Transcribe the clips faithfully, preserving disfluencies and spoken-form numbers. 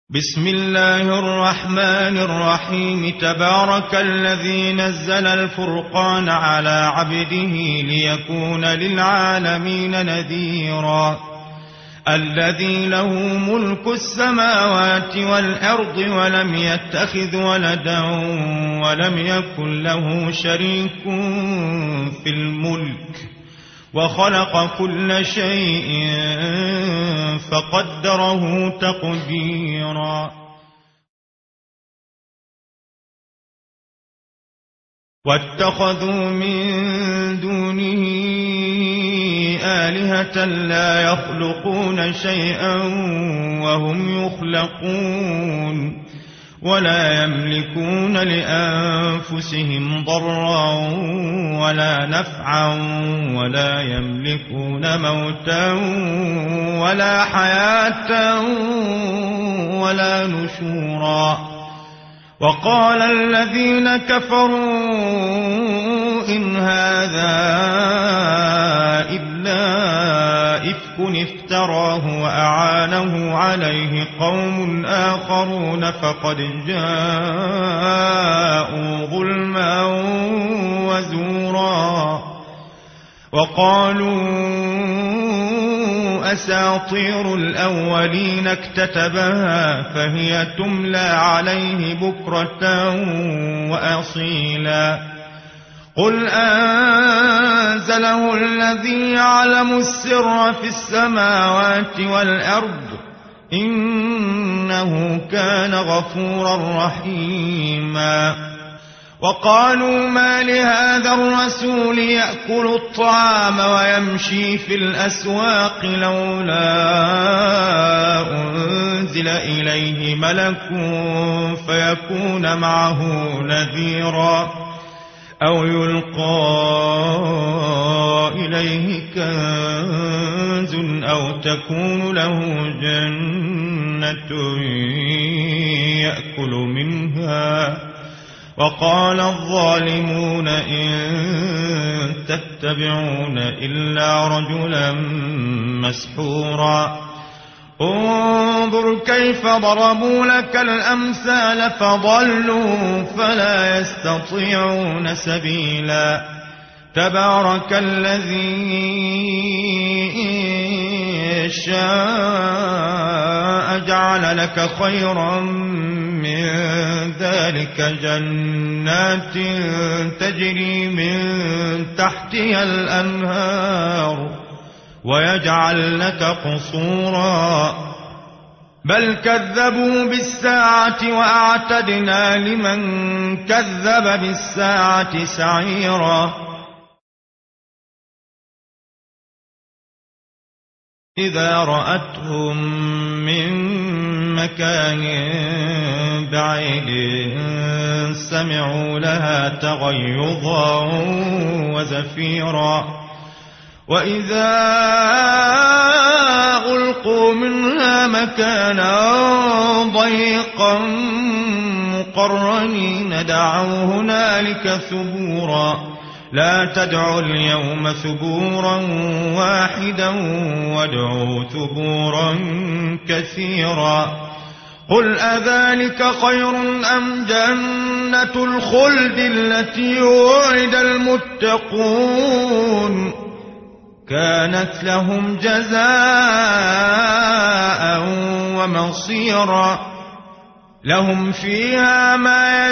بسم الله الرحمن الرحيم تبارك الذي نزل الفرقان على عبده ليكون للعالمين نذيرا الذي له ملك السماوات والأرض ولم يتخذ ولدا ولم يكن له شريك في الملك وخلق كل شيء فقدره تقديرا واتخذوا من دونه آلهة لا يخلقون شيئا وهم يخلقون ولا يملكون لأنفسهم ضرا ولا نفعا ولا يملكون موتا ولا حياة ولا نشورا وقال الذين كفروا إن هذا إلا إفك افتراه وأعانه عليه قوم آخرون فقد جاءوا ظلما وزورا وقالوا أساطير الأولين اكتتبها فهي تملى عليه بكرة وأصيلا قل أنزله الذي يعلم السر في السماوات والأرض إنه كان غفورا رحيما وقالوا ما لهذا الرسول يأكل الطعام ويمشي في الأسواق لولا أنزل إليه ملك فيكون معه نذيرا أو يلقى إليه كنز أو تكون له جنة يأكل منها وقال الظالمون إن تتبعون إلا رجلا مسحورا انظر كيف ضربوا لك الأمثال فضلوا فلا يستطيعون سبيلا تبارك الذي إن شاء جعل لك خيرا من ذلك جنات تجري من تحتها الأنهار ويجعل لك قصورا بل كذبوا بالساعة وأعتدنا لمن كذب بالساعة سعيرا إذا رأتهم من مكان بعيد سمعوا لها تغيظا وزفيرا وإذا ألقوا منها مكانا ضيقا مقرنين دعوا هنالك ثبورا لا تدعوا اليوم ثبورا واحدا وادعوا ثبورا كثيرا قل أذلك خير أم جنة الخلد التي وعد المتقون كانت لهم جزاء ومصيرا لهم فيها ما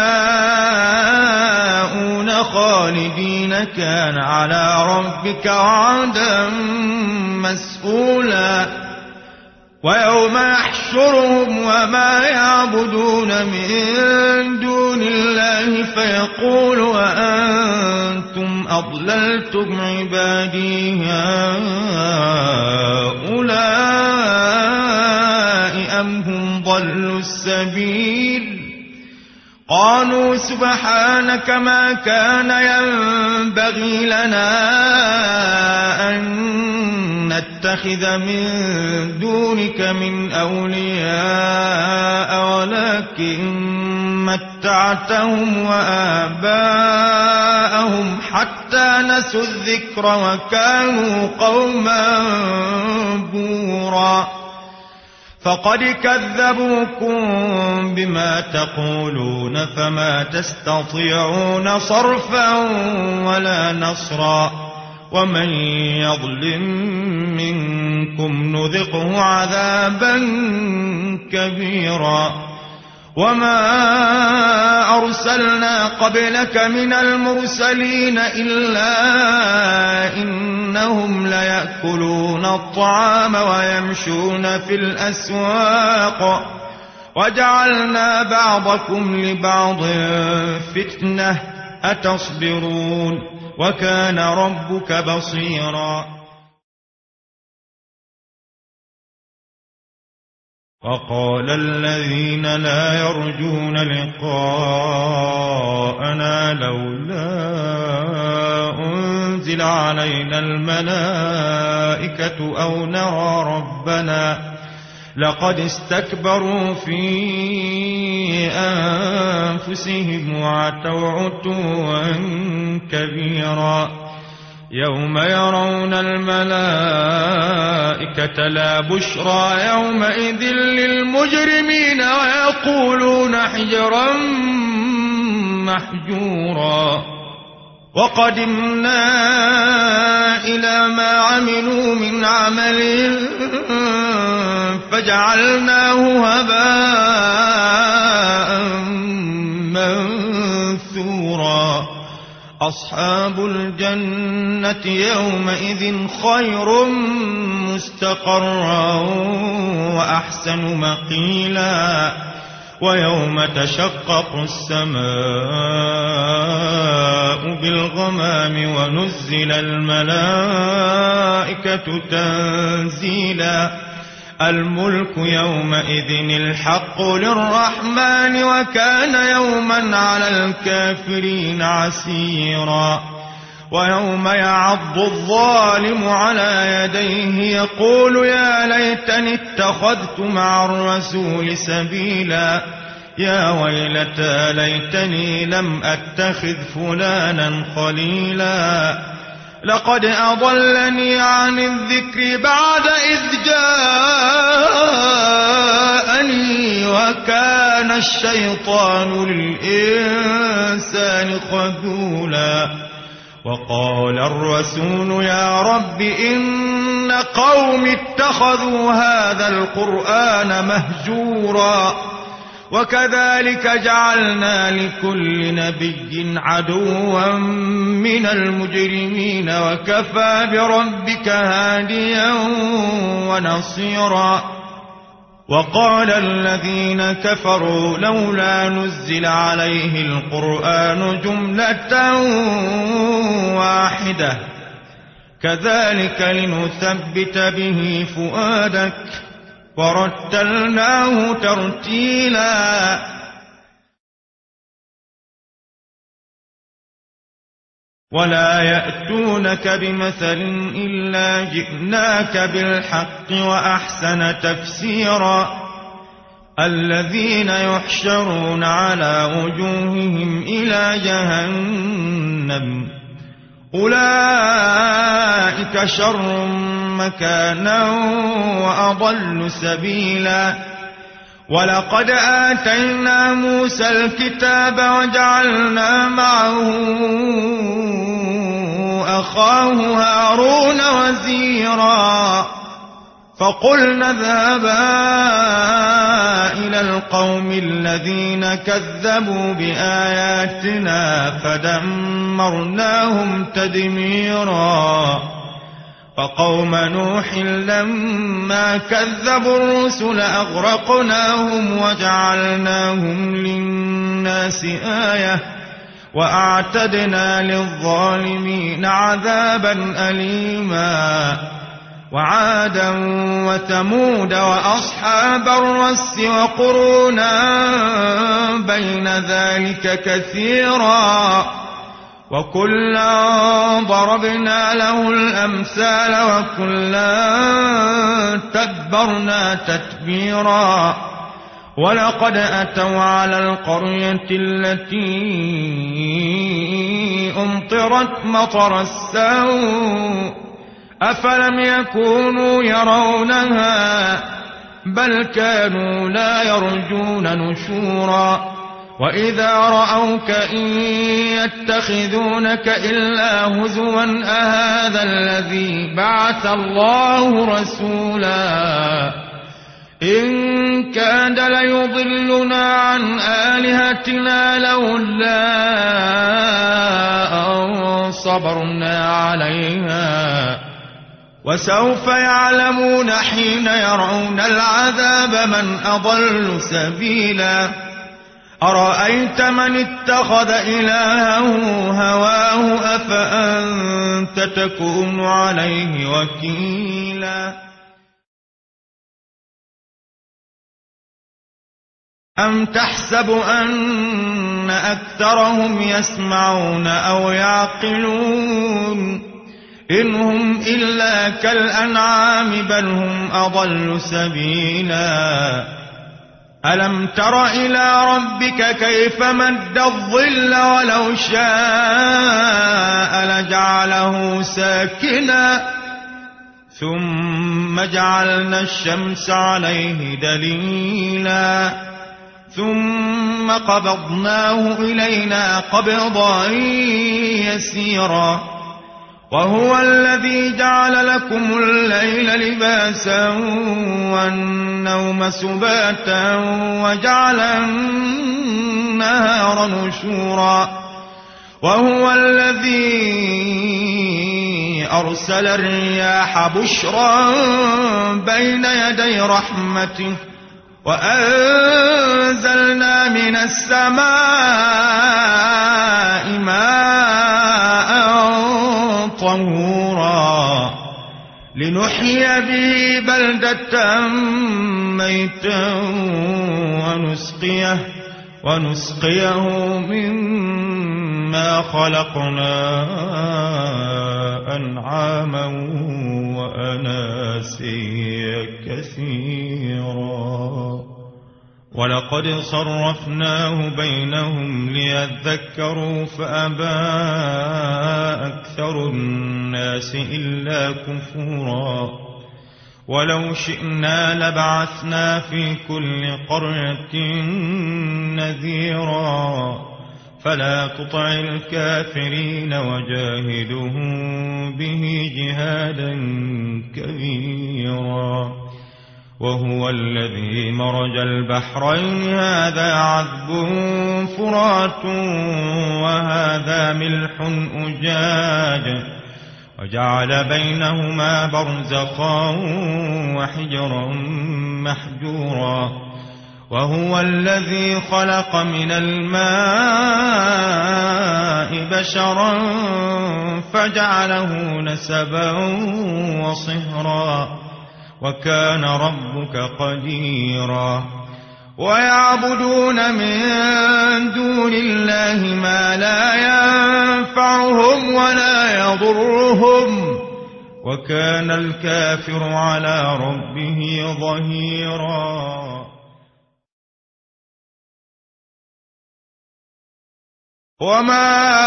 يشاءون خالدين كان على ربك وعدا مسئولا ويوم يحشرهم وما يعبدون من دون الله فيقول وأنتم أضللتم عبادي هؤلاء أم هم ضلوا السبيل قالوا سبحانك ما كان ينبغي لنا أن نتخذ من دونك من أولياء ولكن متعتهم وآباءهم حتى نسوا الذكر وكانوا قوما بورا فقد كذبوكم بما تقولون فما تستطيعون صرفا ولا نصرا ومن يظلم منكم نذقه عذابا كبيرا وما أرسلنا قبلك من المرسلين إلا إنهم ليأكلون الطعام ويمشون في الأسواق وجعلنا بعضكم لبعض فتنة أتصبرون وكان ربك بصيرا وقال الذين لا يرجون لقاءنا لولا أنزل علينا الملائكة أو نرى ربنا لقد استكبروا في أنفسهم وعتوا عتوا كبيرا يوم يرون الملائكة لا بشرى يومئذ للمجرمين ويقولون حجرا محجورا وقدمنا إلى ما عملوا من عمل فجعلناه هباء منثورا أصحاب الجنة يومئذ خير مستقرا وأحسن مقيلا ويوم تشقق السماء بالغمام ونزل الملائكة تنزيلا الملك يومئذ الحق للرحمن وكان يوما على الكافرين عسيرا ويوم يعض الظالم على يديه يقول يا ليتني اتخذت مع الرسول سبيلا يا ويلتى ليتني لم أتخذ فلانا خليلا لقد أضلني عن الذكر بعد إذ جاءني وكان الشيطان للإنسان خذولا وقال الرسول يا رب إن قوم اتخذوا هذا القرآن مهجورا وكذلك جعلنا لكل نبي عدوا من المجرمين وكفى بربك هاديا ونصيرا وقال الذين كفروا لولا نزل عليه القرآن جملة واحدة كذلك لنثبت به فؤادك ورتلناه ترتيلا ولا يأتونك بمثل إلا جئناك بالحق وأحسن تفسيرا الذين يحشرون على وجوههم إلى جهنم أولئك شر مكانا وأضل سبيلا ولقد آتينا موسى الكتاب وجعلنا معه أخاه هارون وزيرا فقلنا اذهبا إلى القوم الذين كذبوا بآياتنا فدمرناهم تدميرا فقوم نوح لما كذبوا الرسل أغرقناهم وجعلناهم للناس آية وأعتدنا للظالمين عذابا أليما وعادا وثمود وأصحاب الرس وقرونا بين ذلك كثيرا وكلا ضربنا له الأمثال وكلا تدبرنا تتبيرا ولقد أتوا على القرية التي أمطرت مطر السوء أفلم يكونوا يرونها بل كانوا لا يرجون نشورا وإذا رأوك إن يتخذونك إلا هزوا أهذا الذي بعث الله رسولا إن كاد ليضلنا عن آلهتنا لولا أن صبرنا عليها وسوف يعلمون حين يرون العذاب من أضل سبيلا أرأيت من اتخذ إلهه هواه أفأنت تكون عليه وكيلا أم تحسب أن أكثرهم يسمعون أو يعقلون إن هم إلا كالأنعام بل هم أضل سبيلا ألم تر إلى ربك كيف مد الظل ولو شاء لجعله ساكنا ثم جعلنا الشمس عليه دليلا ثم قبضناه إلينا قبضا يسيرا وهو الذي جعل لكم الليل لباسا والنوم سباتا وجعل النهار نشورا وهو الذي أرسل الرياح بشرا بين يدي رحمته وأنزلنا من السماء ماء طهورا لنحيي به بلدة ميتا ونسقيه, ونسقيه مما خلقنا أنعاما وأناسيا كثيرا ولقد صرفناه بينهم ليذكروا فأبى أكثر الناس إلا كفورا ولو شئنا لبعثنا في كل قرية نذيرا فلا تطع الكافرين وجاهدهم به جهادا كبيرا وهو الذي مرج البحرين هذا عذب فرات وهذا ملح أجاج وجعل بينهما برزخا وحجرا محجورا وهو الذي خلق من الماء بشرا فجعله نسبا وصهرا وكان ربك قديرا ويعبدون من دون الله ما لا ينفعهم ولا يضرهم وكان الكافر على ربه ظهيرا وما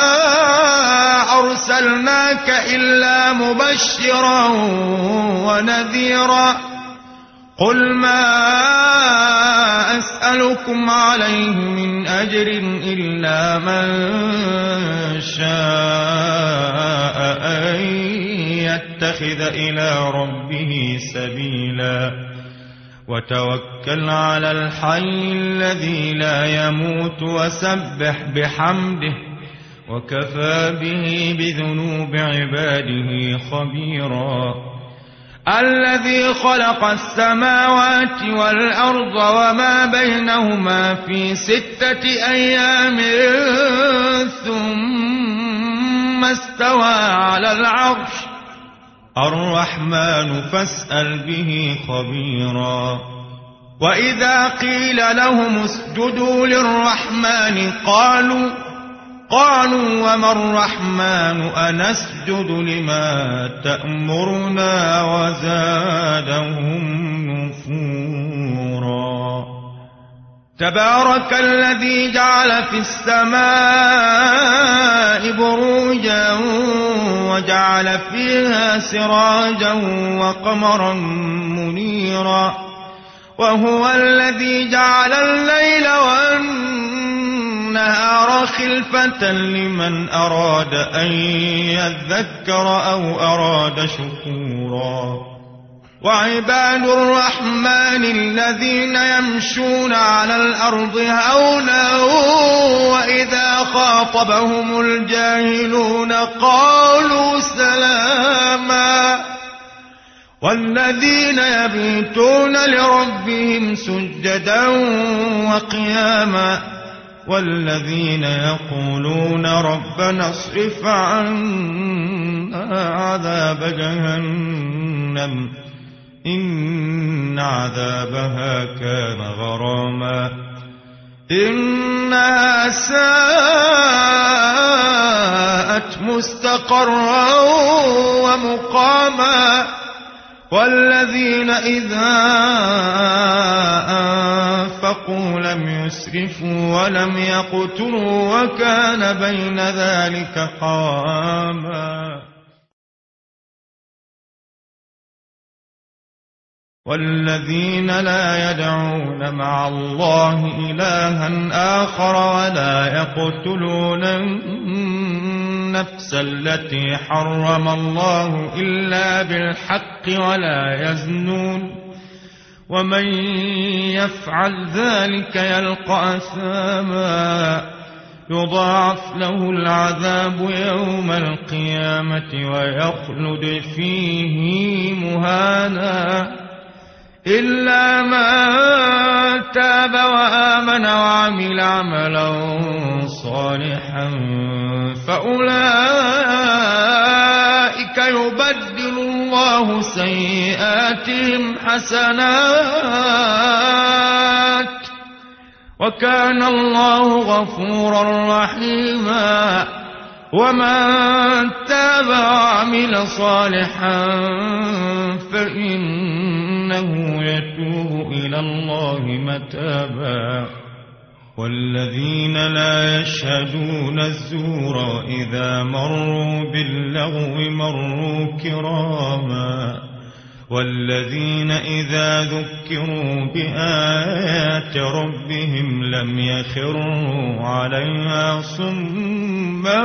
أرسلناك إلا مبشرا ونذيرا قل ما أسألكم عليه من أجر إلا من شاء أن يتخذ إلى ربه سبيلا وتوكل على الحي الذي لا يموت وسبح بحمده وكفى به بذنوب عباده خبيرا الذي خلق السماوات والأرض وما بينهما في ستة أيام ثم استوى على العرش الرحمن فاسأل به خبيرا وإذا قيل لهم اسجدوا للرحمن قالوا قالوا وما الرحمن أنسجد لما تأمرنا وزادهم نفورا تبارك الذي جعل في السماء بروجا وجعل فيها سراجا وقمرا منيرا وهو الذي جعل الليل والنهار خلفة لمن أراد أن يذكر أو أراد شكورا وعباد الرحمن الذين يمشون على الأرض هونا وإذا خاطبهم الجاهلون قالوا سلاما والذين يبيتون لربهم سجدا وقياما والذين يقولون ربنا اصرف عنا عذاب جهنم إن عذابها كان غراما إنها ساءت مستقرا ومقاما والذين إذا أنفقوا لم يسرفوا ولم يقتروا وكان بين ذلك قواما والذين لا يدعون مع الله إلها آخر ولا يقتلون النفس التي حرم الله إلا بالحق ولا يزنون ومن يفعل ذلك يلقى أثاما يضاعف له العذاب يوم القيامة ويخلد فيه مهانا إلا من تاب وآمن وعمل عملا صالحا فأولئك يبدل الله سيئاتهم حسنات وكان الله غفورا رحيما ومن تاب وعمل صالحا فإنه يتوب إلى الله متابا والذين لا يشهدون الزور وإذا مروا باللغو مروا كراما والذين إذا ذكروا بآيات ربهم لم يخروا عليها صما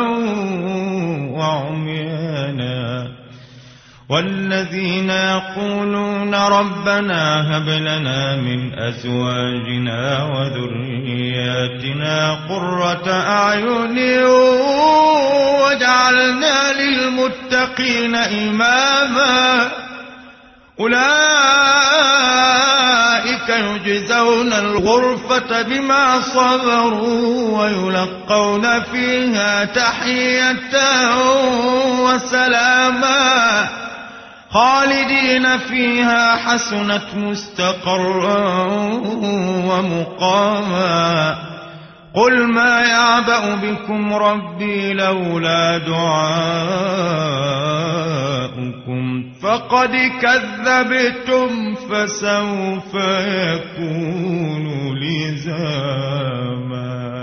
وعميانا والذين يقولون ربنا هب لنا من أزواجنا وذرياتنا قرة أعين واجعلنا للمتقين إماما أولئك يجزون الغرفة بما صبروا ويلقون فيها تحية وسلاما خالدين فيها حسنت مستقرا ومقاما قل ما يعبأ بكم ربي لولا دعاؤكم فقد كذبتم فسوف يكون لزاما.